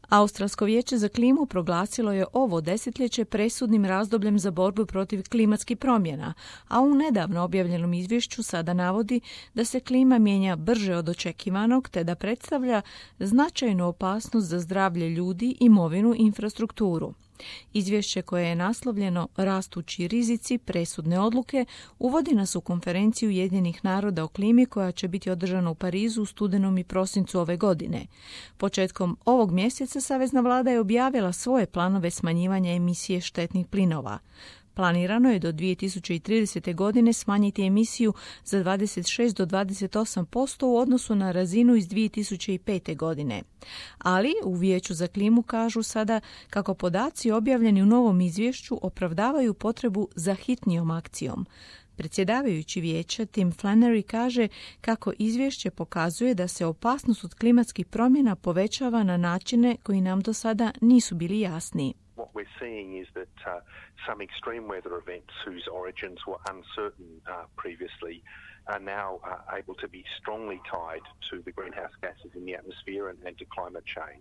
Australsko vijeće za klimu proglasilo je ovo desetljeće presudnim razdobljem za borbu protiv klimatskih promjena, a u nedavno objavljenom izvješću sada navodi da se klima mijenja brže od očekivanog te da predstavlja značajnu opasnost za zdravlje ljudi, imovinu i infrastrukturu. Izvješće koje je naslovljeno Rastući rizici, presudne odluke, uvodi nas u konferenciju Ujedinjenih naroda o klimi koja će biti održana u Parizu u studenom i prosincu ove godine. Početkom ovog mjeseca Savezna vlada je objavila svoje planove smanjivanja emisije štetnih plinova. Planirano je do 2030. godine smanjiti emisiju za 26 do 28% u odnosu na razinu iz 2005. godine. Ali u Vijeću za klimu kažu sada kako podaci objavljeni u novom izvješću opravdavaju potrebu za hitnijom akcijom. Predsjedavajući vijeća Tim Flannery kaže kako izvješće pokazuje da se opasnost od klimatskih promjena povećava na načine koji nam do sada nisu bili jasni. What we're seeing is that some extreme weather events whose origins were uncertain previously are now able to be strongly tied to the greenhouse gases in the atmosphere and to climate change.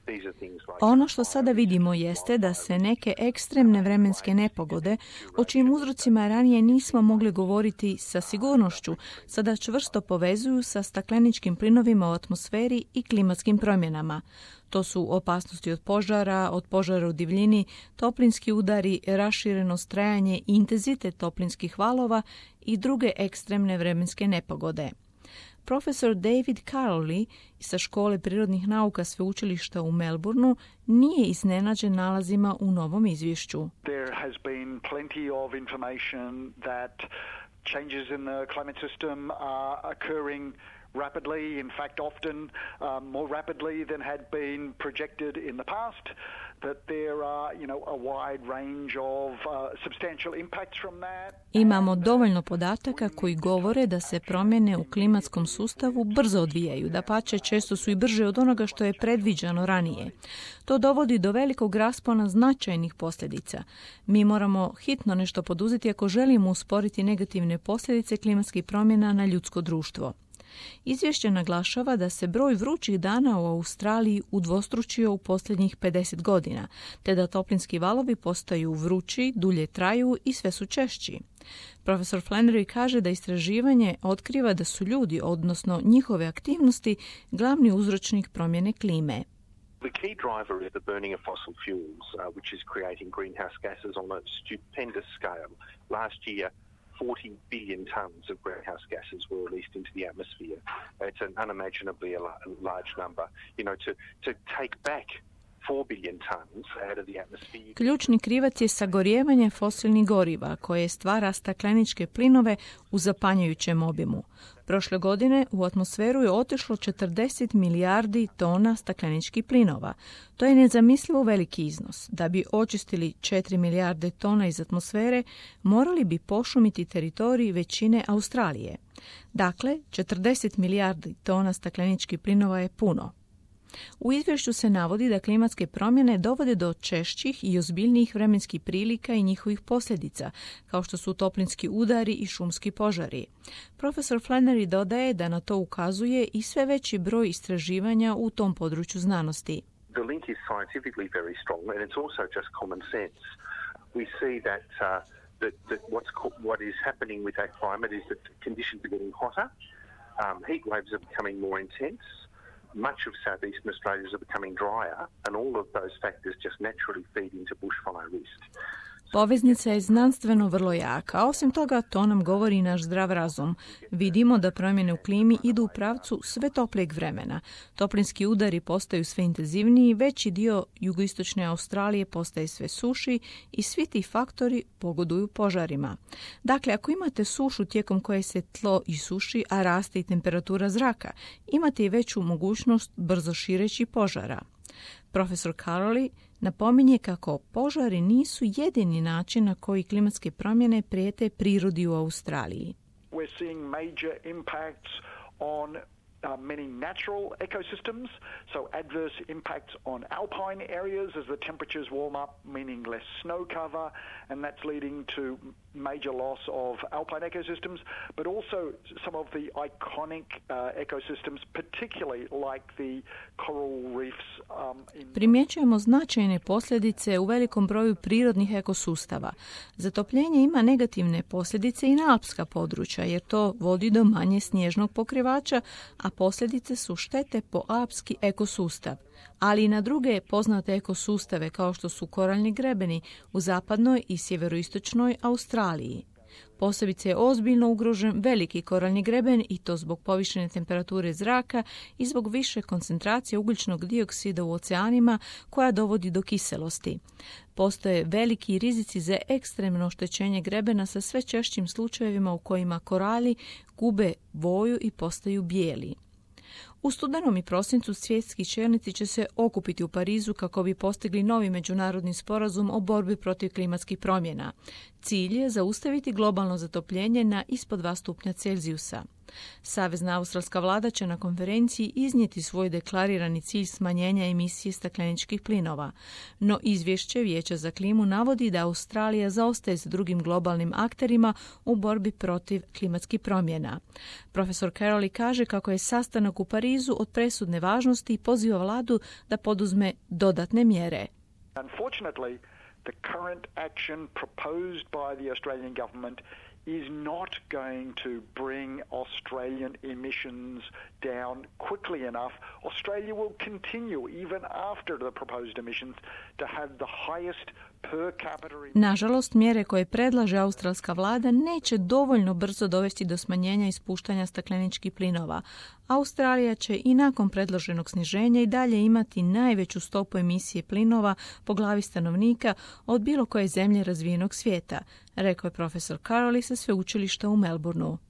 Ono što sada vidimo jeste da se neke ekstremne vremenske nepogode, o čijim uzrocima ranije nismo mogli govoriti sa sigurnošću, sada čvrsto povezuju sa stakleničkim plinovima u atmosferi i klimatskim promjenama. To su opasnosti od požara u divljini, toplinski udari, raširenost, trajanje i intenzitet toplinskih valova i druge ekstremne vremenske nepogode. Profesor David Caroli sa Škole prirodnih nauka Sveučilišta u Melbourneu nije iznenađen nalazima u novom izvješću. There has been plenty of information that changes in the climate system are occurring rapidly, in fact often more rapidly than had been projected in the past, that there are, a wide range of substantial impacts from that. Imamo dovoljno podataka koji govore da se promjene u klimatskom sustavu brzo odvijaju, dapače često su i brže od onoga što je predviđano ranije. To dovodi do velikog raspona značajnih posljedica. Mi moramo hitno nešto poduzeti ako želimo usporiti negativne posljedice klimatskih promjena na ljudsko društvo. Izvješće naglašava da se broj vrućih dana u Australiji udvostručio u posljednjih 50 godina, te da toplinski valovi postaju vrući, dulje traju i sve su češći. Profesor Flannery kaže da istraživanje otkriva da su ljudi, odnosno njihove aktivnosti, glavni uzročnik promjene klime. The key driver is the burning of fossil fuels, which is creating greenhouse gases on a stupendous scale. Last year, 40 billion tons of greenhouse gases were released into the atmosphere. It's an unimaginably large number. To take back 4 billion tons out of the atmosphere. Ključni krivac je sagorijevanje fosilnih goriva koje stvara stakleničke plinove u zapanjujućem obimu. Prošle godine u atmosferu je otišlo 40 milijardi tona stakleničkih plinova. To je nezamislivo veliki iznos. Da bi očistili 4 milijarde tona iz atmosfere, morali bi pošumiti teritorij većine Australije. Dakle, 40 milijardi tona stakleničkih plinova je puno. U izvješću se navodi da klimatske promjene dovode do češćih i ozbiljnijih vremenskih prilika i njihovih posljedica, kao što su toplinski udari i šumski požari. Profesor Flannery dodaje da na to ukazuje i sve veći broj istraživanja u tom području znanosti. The link is scientifically very strong and it's also just common sense. We see that what is happening with our climate is that conditions are getting hotter, heat waves are becoming more intense. Much of southeastern Australia is becoming drier, and all of those factors just naturally feed into bushfire risk. Poveznica je znanstveno vrlo jaka, a osim toga to nam govori i naš zdrav razum. Vidimo da promjene u klimi idu u pravcu sve toplijeg vremena. Toplinski udari postaju sve intenzivniji, veći dio jugoistočne Australije postaje sve suši i svi ti faktori pogoduju požarima. Dakle, ako imate sušu tijekom koje se tlo isuši, a raste i temperatura zraka, imate i veću mogućnost brzo širećih požara. Profesor Caroli napominje kako požari nisu jedini način na koji klimatske promjene prijete prirodi u Australiji. We're seeing major impacts on many natural ecosystems, so adverse impacts on alpine areas as the temperatures warm up, meaning less snow cover, and that's leading to major loss of alpine ecosystems, but also some of the iconic ecosystems, particularly like the coral reefs. Primjećujemo značajne posljedice u velikom broju prirodnih ekosustava. Zatopljenje ima negativne posljedice i na alpska područja, jer to vodi do manje snježnog pokrivača, a posljedice su štete po alpski ekosustav, ali i na druge poznate ekosustave kao što su koraljni grebeni u zapadnoj i sjeveroistočnoj Australiji. Posebice je ozbiljno ugrožen veliki koraljni greben i to zbog povišene temperature zraka i zbog više koncentracije ugljičnog dioksida u oceanima koja dovodi do kiselosti. Postoje veliki rizici za ekstremno oštećenje grebena sa sve češćim slučajevima u kojima koralji gube boju i postaju bijeli. U studenom i prosincu svjetski čelnici će se okupiti u Parizu kako bi postigli novi međunarodni sporazum o borbi protiv klimatskih promjena. Cilj je zaustaviti globalno zatopljenje na ispod 2 stupnja Celzijusa. Savezna australska vlada će na konferenciji iznijeti svoj deklarirani cilj smanjenja emisije stakleničkih plinova, no izvješće Vijeća za klimu navodi da Australija zaostaje za drugim globalnim akterima u borbi protiv klimatskih promjena. Profesor Caroli kaže kako je sastanak u Parizu od presudne važnosti i poziva vladu da poduzme dodatne mjere. Unfortunately, the current action proposed by the Australian government is not going to bring Australian emissions down quickly enough. Australia will continue, even after the proposed emissions, to have the highest per capita. Nažalost, mjere koje predlaže australska vlada neće dovoljno brzo dovesti do smanjenja ispuštanja stakleničkih plinova. Australija će i nakon predloženog sniženja i dalje imati najveću stopu emisije plinova po glavi stanovnika od bilo koje zemlje razvijenog svijeta, rekao je profesor Caroli sa sveučilišta u Melbourneu.